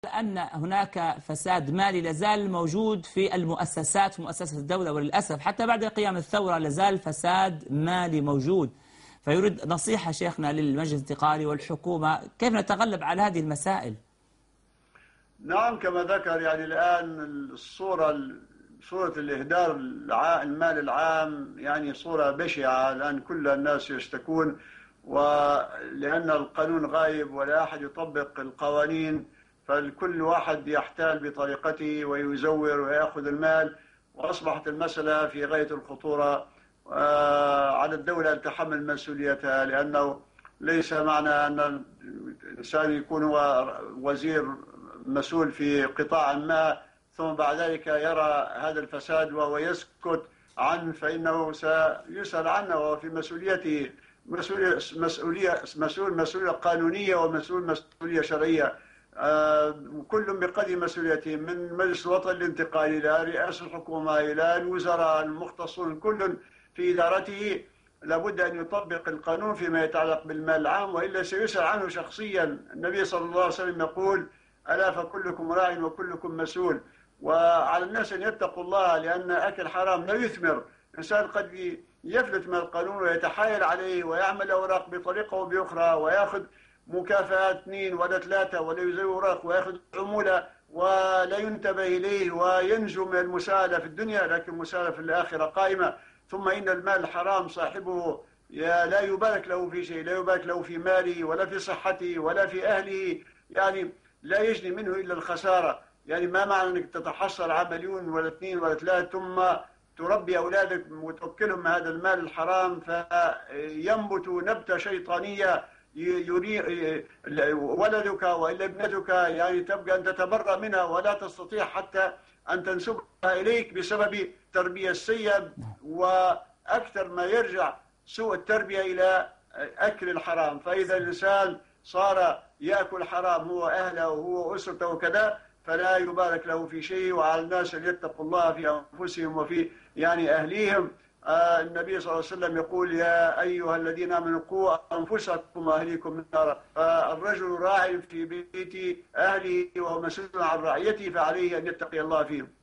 أن هناك فساد مالي لازال موجود في المؤسسات، في مؤسسة الدولة، وللأسف حتى بعد قيام الثورة لازال فساد مالي موجود. فيريد نصيحة شيخنا للمجلس الانتقالي والحكومة كيف نتغلب على هذه المسائل. نعم، كما ذكر الآن صورة الإهدار المال العام صورة بشعة. الآن كل الناس يشتكون، ولأن القانون غايب ولا أحد يطبق القوانين، فالكل واحد يحتال بطريقته ويزور ويأخذ المال، وأصبحت المسألة في غاية الخطورة. على الدولة أن تحمل مسؤوليتها، لأنه ليس معنى أن الإنسان يكون هو وزير مسؤول في قطاع ما ثم بعد ذلك يرى هذا الفساد وهو يسكت عنه، فإنه سيسأل عنه وهو في مسؤوليته، مسؤولية قانونية ومسؤول مسؤولية شرعية. كل بقدر مسؤوليته، من مجلس الوطني الانتقالي إلى رئاسة الحكومة إلى الوزراء المختصون، كل في إدارته لابد أن يطبق القانون فيما يتعلق بالمال العام، وإلا سيسأل عنه شخصيا. النبي صلى الله عليه وسلم يقول: ألا فكلكم راع وكلكم مسؤول. وعلى الناس أن يتقوا الله، لأن أكل حرام لا يثمر. الإنسان قد يفلت من القانون ويتحايل عليه ويعمل أوراق بطريقة وبأخرى ويأخذ مكافآت 2 ولا 3 ولا يزوي أوراق ويأخذ عمولة ولا ينتبه إليه وينجو من المساءلة في الدنيا، لكن المساءلة في الآخرة قائمة. ثم إن المال الحرام صاحبه لا يبارك له في شيء، لا يبارك له في ماله ولا في صحته ولا في أهله، لا يجني منه إلا الخسارة. ما معنى أنك تتحصل على 1 ولا 2 ولا 3 ثم تربي أولادك وتوكلهم هذا المال الحرام، فينبت نبتة شيطانية ولدك وإلا ابنتك تبقى أن تتبرأ منها ولا تستطيع حتى أن تنسبها إليك بسبب تربية السيئة. وأكثر ما يرجع سوء التربية إلى أكل الحرام. فإذا الإنسان صار يأكل حرام هو أهله وهو أسرته وكذا، فلا يبارك له في شيء. وعلى الناس أن يتقوا الله في أنفسهم وفي أهليهم. النبي صلى الله عليه وسلم يقول: يا أيها الذين آمنوا قوا أنفسكم وأهليكم من نار. فالرجل راع في بيت أهله وهو مسؤول عن رعيته، فعليه أن يتقي الله فيهم.